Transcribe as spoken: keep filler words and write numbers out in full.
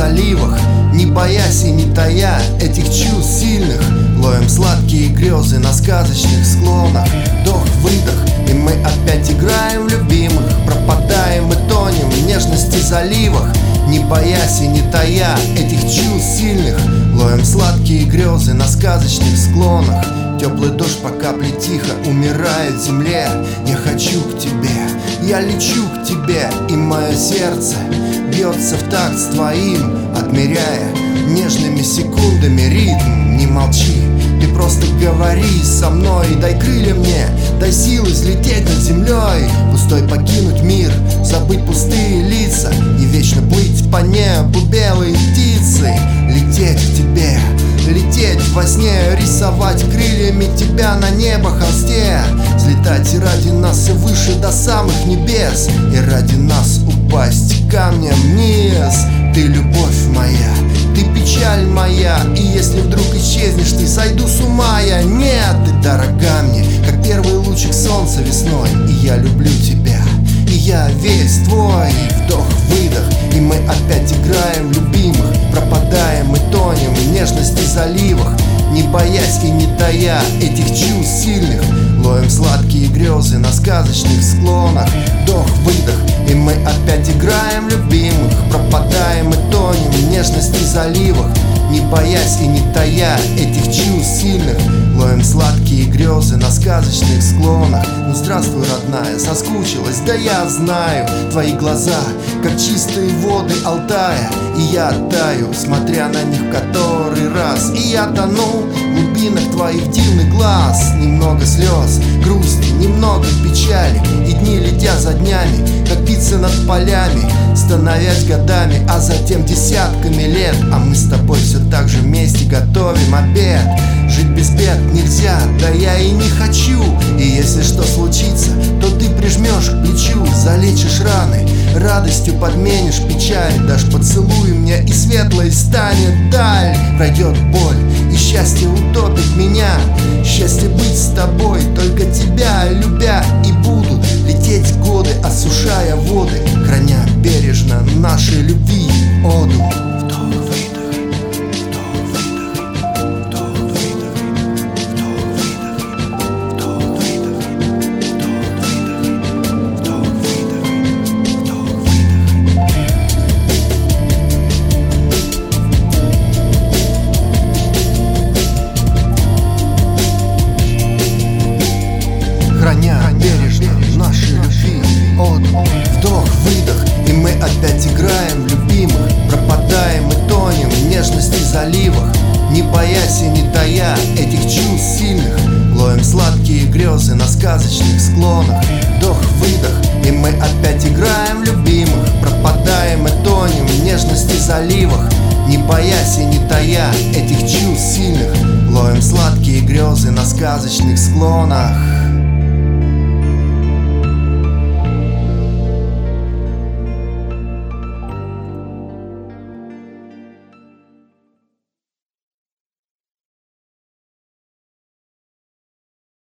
заливах, не боясь и не тая этих чувств сильных. Ловим сладкие грезы на сказочных склонах. Вдох-выдох, и мы опять играем в любимых. Пропадаем и тонем в нежности заливах, не боясь и не тая этих чувств сильных. Ловим сладкие грезы на сказочных склонах. Теплый дождь по капле тихо умирает в земле. Я хочу к тебе, я лечу к тебе, и мое сердце бьется в такт с твоим, отмеряя нежными секундами ритм. Не молчи, ты просто говори со мной. Дай крылья мне, дай силы взлететь над землей. Пустой покинуть мир, забыть пустые лица и вечно плыть по небу белой птицей. Лететь к тебе, лететь во сне, рисовать крыльями тебя на небо холсте. Взлетать и ради нас и выше до самых небес, и ради нас упасть камнем вниз. Ты любовь моя, ты печаль моя, и если вдруг исчезнешь, ты сойду с ума я. Нет, ты дорога мне, как первый лучик солнца весной, и я люблю тебя, и я весь твой. Вдох-выдох, и мы опять играем в любимых. Пропадаем и тонем в нежности заливах, не боясь и не тая этих чувств сильных. Ловим сладкие грезы на сказочных склонах. Вдох-выдох, и мы опять играем в любимых. Пропадаем и тонем в нежности заливах, не боясь и не тая этих чувств сильных. Ловим сладкие грезы на сказочных склонах. Ну здравствуй, родная, соскучилась, да я знаю. Твои глаза, как чистые воды Алтая, и я таю, смотря на них в который раз. И я тону в глубинах твоих дивных глаз. Немного слез, грусти, немного печали, и дни летят за днями, как птицы над полями, становясь годами, а затем десятками лет. А мы с тобой все так же вместе готовим обед. Жить без бед нельзя, да я и не хочу. И если что случится, то ты прижмешь к плечу, залечишь раны, радостью подменишь печаль. Дашь поцелуй мне, и светлой станет даль. Пройдет боль, и счастье утопит меня. Счастье быть с тобой, только тебя любя. И буду лететь годы, осушая воды, храня бережно нашей любви оду. Храня бережно нашей любви от. Вдох-выдох, и мы опять играем в любимых. Пропадаем и тонем в нежности заливах, не боясь и не тая этих чувств сильных. Ловим сладкие грезы на сказочных склонах. Вдох-выдох, и мы опять играем в любимых. Пропадаем и тонем в нежности заливах, не боясь и не тая этих чувств сильных. Ловим сладкие грезы на сказочных склонах.